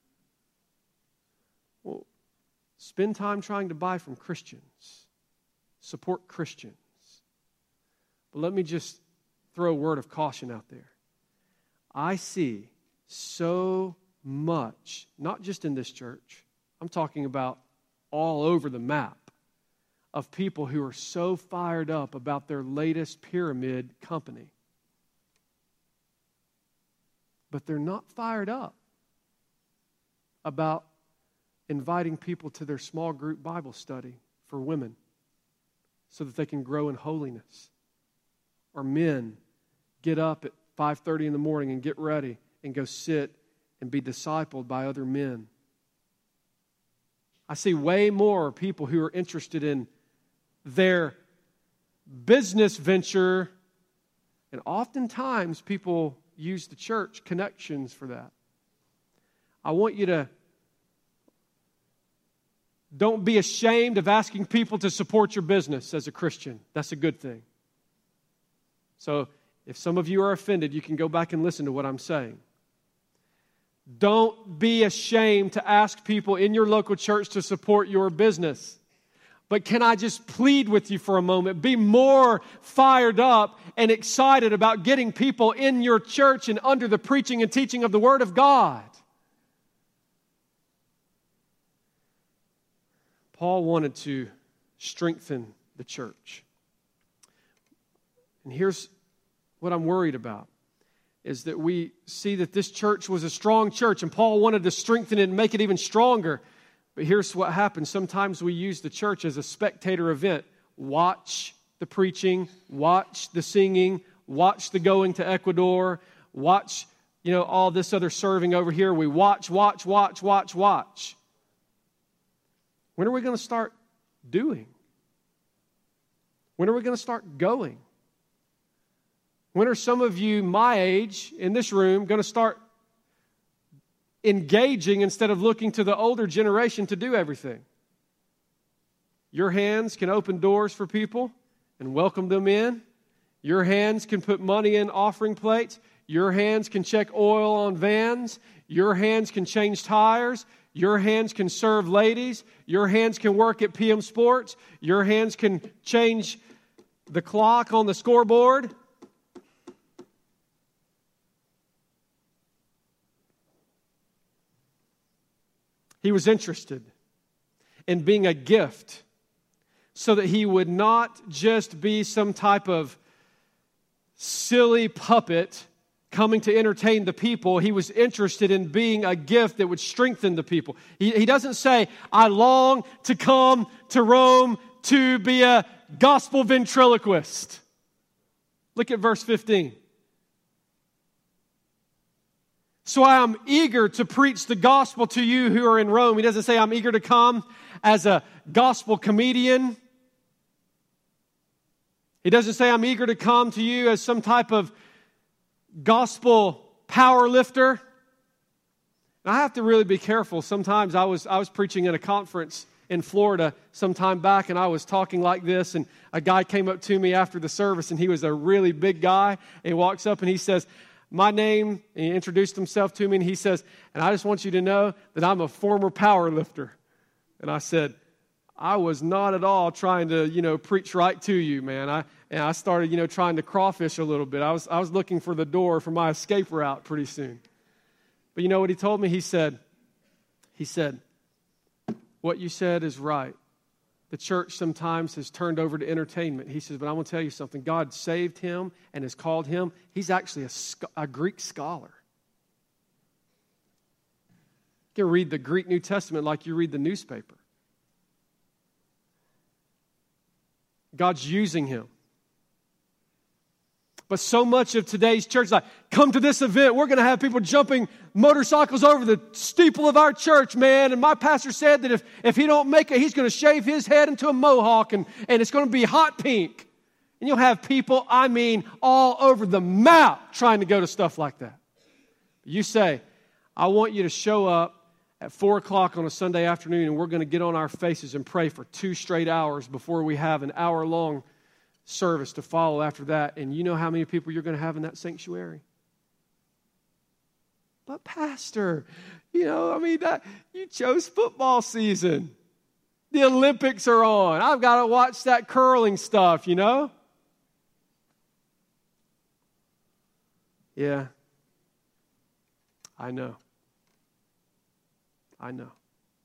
Well, spend time trying to buy from Christians. Support Christians. But let me just throw a word of caution out there. I see so much, not just in this church, I'm talking about all over the map, of people who are so fired up about their latest pyramid company. But they're not fired up about inviting people to their small group Bible study for women so that they can grow in holiness. Or men get up at five thirty in the morning and get ready and go sit and be discipled by other men. I see way more people who are interested in their business venture, and oftentimes people use the church connections for that. I want you to don't be ashamed of asking people to support your business as a Christian. That's a good thing. So if some of you are offended, you can go back and listen to what I'm saying. Don't be ashamed to ask people in your local church to support your business. But can I just plead with you for a moment? Be more fired up and excited about getting people in your church and under the preaching and teaching of the Word of God. Paul wanted to strengthen the church. And here's what I'm worried about, is that we see that this church was a strong church, and Paul wanted to strengthen it and make it even stronger. But here's what happens. Sometimes we use the church as a spectator event. Watch the preaching, watch the singing, watch the going to Ecuador, watch, you know, all this other serving over here. We watch, watch, watch, watch, watch. When are we going to start doing? When are we going to start going? When are some of you my age in this room going to start engaging instead of looking to the older generation to do everything? Your hands can open doors for people and welcome them in. Your hands can put money in offering plates. Your hands can check oil on vans. Your hands can change tires. Your hands can serve ladies. Your hands can work at P M Sports. Your hands can change the clock on the scoreboard. He was interested in being a gift so that he would not just be some type of silly puppet coming to entertain the people. He was interested in being a gift that would strengthen the people. He, he doesn't say, I long to come to Rome to be a gospel ventriloquist. Look at verse fifteen. So I am eager to preach the gospel to you who are in Rome. He doesn't say I'm eager to come as a gospel comedian. He doesn't say I'm eager to come to you as some type of gospel power lifter. And I have to really be careful. Sometimes I was I was preaching at a conference in Florida some time back, and I was talking like this, and a guy came up to me after the service, and he was a really big guy, and he walks up and he says, my name, and he introduced himself to me, and he says, and I just want you to know that I'm a former power lifter. And I said, I was not at all trying to, you know, preach right to you, man. I and I started, you know, trying to crawfish a little bit. I was I was looking for the door for my escape route pretty soon. But you know what he told me? He said, he said, what you said is right. The church sometimes has turned over to entertainment. He says, but I'm going to tell you something. God saved him and has called him. He's actually a, a Greek scholar. You can read the Greek New Testament like you read the newspaper. God's using him. But so much of today's church is like, come to this event. We're going to have people jumping motorcycles over the steeple of our church, man. And my pastor said that if, if he don't make it, he's going to shave his head into a mohawk, and, and it's going to be hot pink. And you'll have people, I mean, all over the map trying to go to stuff like that. You say, I want you to show up at four o'clock on a Sunday afternoon, and we're going to get on our faces and pray for two straight hours before we have an hour-long service to follow after that. And you know how many people you're going to have in that sanctuary? But pastor, you know, I mean, that, you chose football season. The Olympics are on. I've got to watch that curling stuff, you know? Yeah. I know. I know.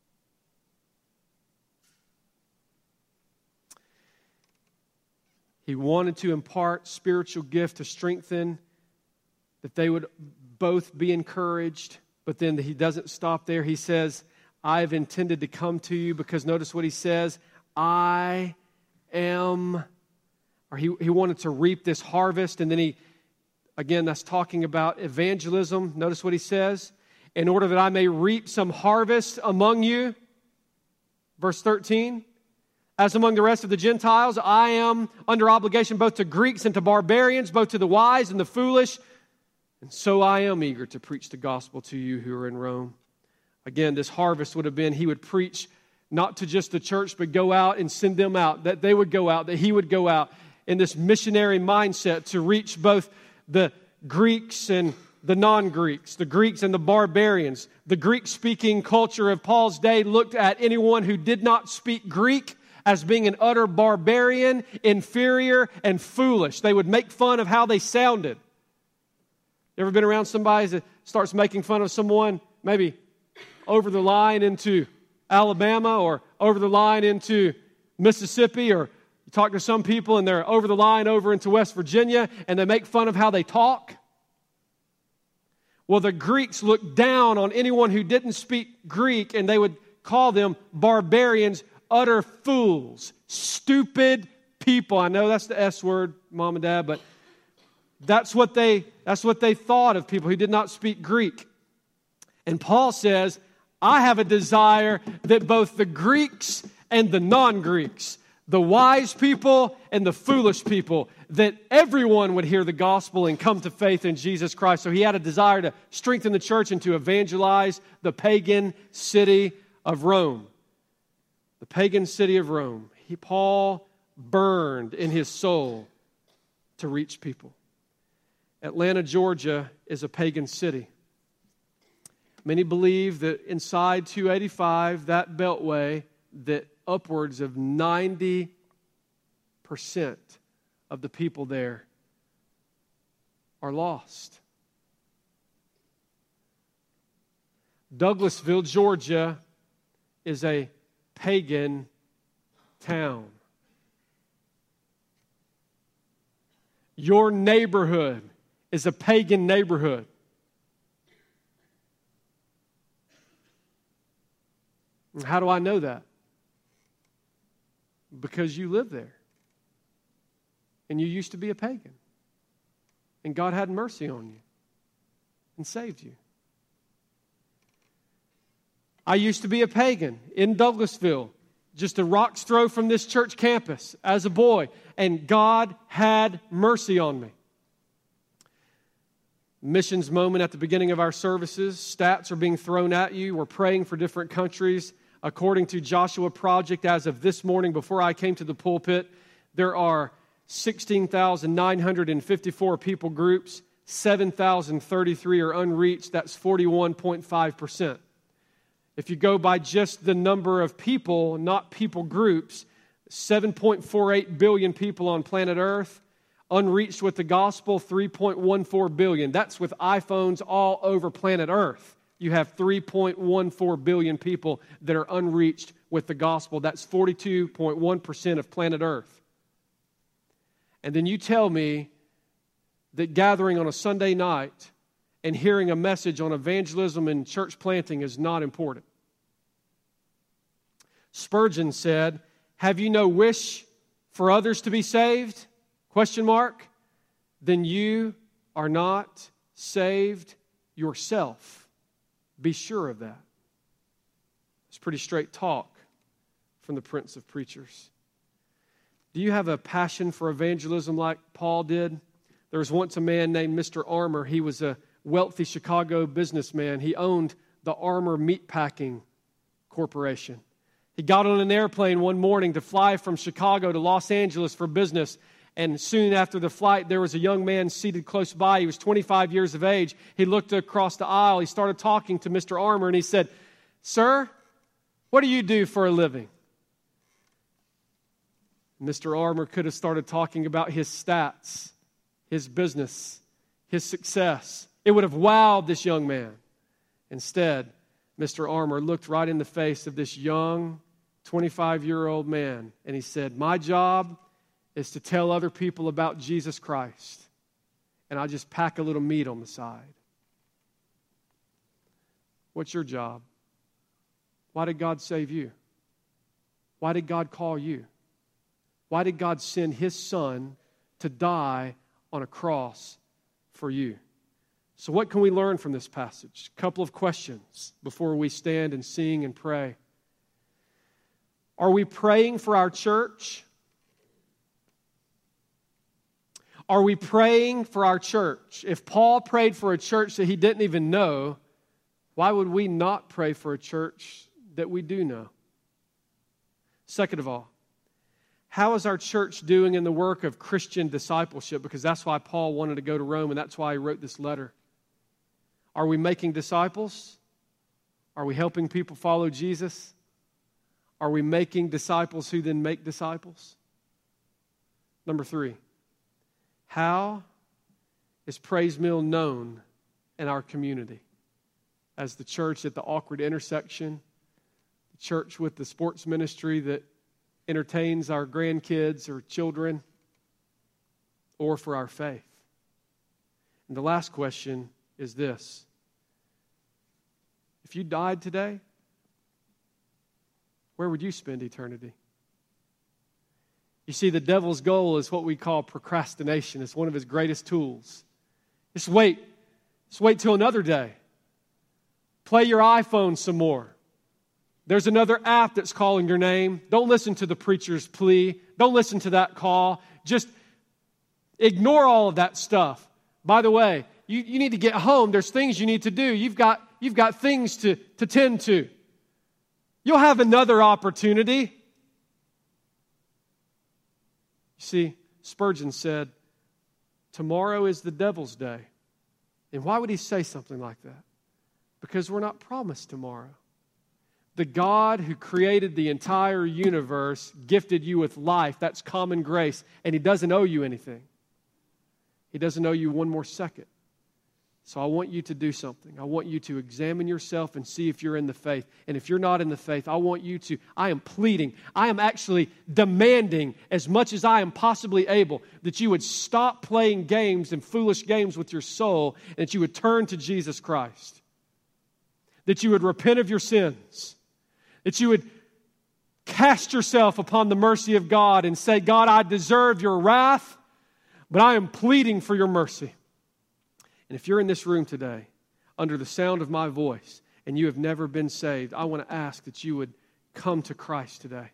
He wanted to impart spiritual gift to strengthen, that they would both be encouraged. But then he doesn't stop there. He says, I've intended to come to you because notice what he says, I am, or he, he wanted to reap this harvest. And then he, again, that's talking about evangelism. Notice what he says, in order that I may reap some harvest among you. Verse thirteen. As among the rest of the Gentiles, I am under obligation both to Greeks and to barbarians, both to the wise and the foolish. And so I am eager to preach the gospel to you who are in Rome. Again, this harvest would have been, he would preach not to just the church, but go out and send them out, that they would go out, that he would go out in this missionary mindset to reach both the Greeks and the non-Greeks, the Greeks and the barbarians. The Greek-speaking culture of Paul's day looked at anyone who did not speak Greek as being an utter barbarian, inferior, and foolish. They would make fun of how they sounded. You ever been around somebody that starts making fun of someone, maybe over the line into Alabama or over the line into Mississippi, or you talk to some people and they're over the line over into West Virginia and they make fun of how they talk? Well, the Greeks looked down on anyone who didn't speak Greek, and they would call them barbarians, utter fools, stupid people. I know that's the S word, Mom and Dad, but that's what they, that's what they thought of people who did not speak Greek. And Paul says, I have a desire that both the Greeks and the non-Greeks, the wise people and the foolish people, that everyone would hear the gospel and come to faith in Jesus Christ. So he had a desire to strengthen the church and to evangelize the pagan city of Rome. The pagan city of Rome. He, Paul burned in his soul to reach people. Atlanta, Georgia is a pagan city. Many believe that inside two eighty-five, that beltway, that upwards of ninety percent of the people there are lost. Douglasville, Georgia is a pagan town. Your neighborhood is a pagan neighborhood. How do I know that? Because you live there. And you used to be a pagan. And God had mercy on you and saved you. I used to be a pagan in Douglasville, just a rock's throw from this church campus as a boy. And God had mercy on me. Missions moment at the beginning of our services. Stats are being thrown at you. We're praying for different countries. According to Joshua Project, as of this morning before I came to the pulpit, there are sixteen thousand nine hundred fifty-four people groups, seven thousand thirty-three are unreached. That's forty-one point five percent. If you go by just the number of people, not people groups, seven point four eight billion people on planet Earth, unreached with the gospel, three point one four billion. That's with iPhones all over planet Earth. You have three point one four billion people that are unreached with the gospel. That's forty-two point one percent of planet Earth. And then you tell me that gathering on a Sunday night and hearing a message on evangelism and church planting is not important. Spurgeon said, have you no wish for others to be saved? Question mark. Then you are not saved yourself. Be sure of that. It's pretty straight talk from the Prince of Preachers. Do you have a passion for evangelism like Paul did? There was once a man named Mister Armour. He was a wealthy Chicago businessman. He owned the Armour Meatpacking Corporation. He got on an airplane one morning to fly from Chicago to Los Angeles for business. And soon after the flight, there was a young man seated close by. He was twenty-five years of age. He looked across the aisle. He started talking to Mister Armour, and he said, "Sir, what do you do for a living?" Mister Armour could have started talking about his stats, his business, his success. It would have wowed this young man. Instead, Mister Armour looked right in the face of this young, twenty-five-year-old man, and he said, "My job is to tell other people about Jesus Christ. And I just pack a little meat on the side." What's your job? Why did God save you? Why did God call you? Why did God send His Son to die on a cross for you? So what can we learn from this passage? A couple of questions before we stand and sing and pray. Are we praying for our church? Are we praying for our church? If Paul prayed for a church that he didn't even know, why would we not pray for a church that we do know? Second of all, how is our church doing in the work of Christian discipleship? Because that's why Paul wanted to go to Rome, and that's why he wrote this letter. Are we making disciples? Are we helping people follow Jesus? Are we making disciples who then make disciples? Number three, how is Praise Mill known in our community? As the church at the awkward intersection, the church with the sports ministry that entertains our grandkids or children, or for our faith? And the last question is this. If you died today, where would you spend eternity? You see, the devil's goal is what we call procrastination. It's one of his greatest tools. Just wait. Just wait till another day. Play your iPhone some more. There's another app that's calling your name. Don't listen to the preacher's plea. Don't listen to that call. Just ignore all of that stuff. By the way, you, you need to get home. There's things you need to do. You've got, you've got things to, to tend to. You'll have another opportunity. You see, Spurgeon said, tomorrow is the devil's day. And why would he say something like that? Because we're not promised tomorrow. The God who created the entire universe gifted you with life. That's common grace. And He doesn't owe you anything. He doesn't owe you one more second. So I want you to do something. I want you to examine yourself and see if you're in the faith. And if you're not in the faith, I want you to, I am pleading, I am actually demanding as much as I am possibly able that you would stop playing games and foolish games with your soul and that you would turn to Jesus Christ. That you would repent of your sins. That you would cast yourself upon the mercy of God and say, God, I deserve your wrath, but I am pleading for your mercy. And if you're in this room today, under the sound of my voice, and you have never been saved, I want to ask that you would come to Christ today.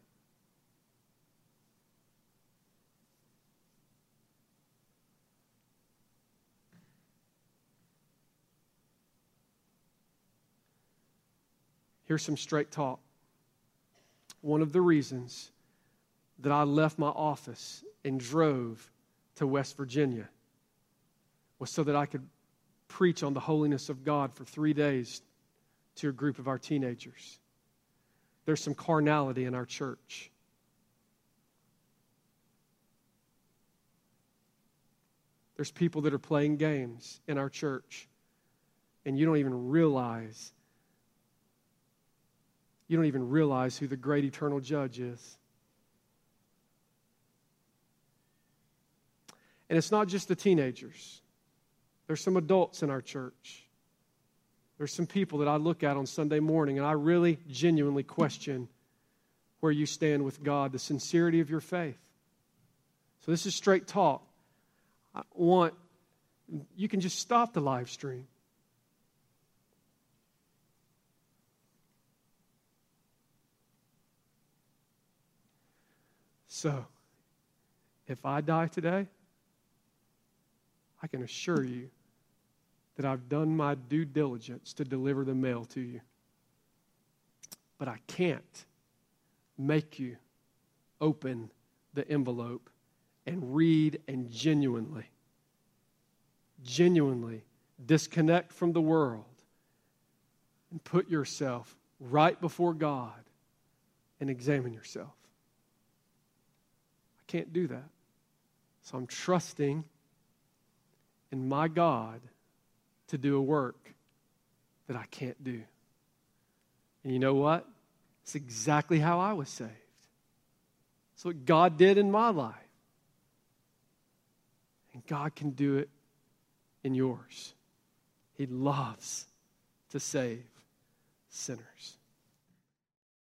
Here's some straight talk. One of the reasons that I left my office and drove to West Virginia was so that I could preach on the holiness of God for three days to a group of our teenagers. There's some carnality in our church. There's people that are playing games in our church, and you don't even realize You don't even realize who the great eternal judge is. And it's not just the teenagers. There's some adults in our church. There's some people that I look at on Sunday morning and I really genuinely question where you stand with God, the sincerity of your faith. So this is straight talk. I want, you can just stop the live stream. So, if I die today, I can assure you that I've done my due diligence to deliver the mail to you. But I can't make you open the envelope and read and genuinely, genuinely disconnect from the world and put yourself right before God and examine yourself. I can't do that. So I'm trusting in my God to do a work that I can't do. And you know what? It's exactly how I was saved. It's what God did in my life. And God can do it in yours. He loves to save sinners.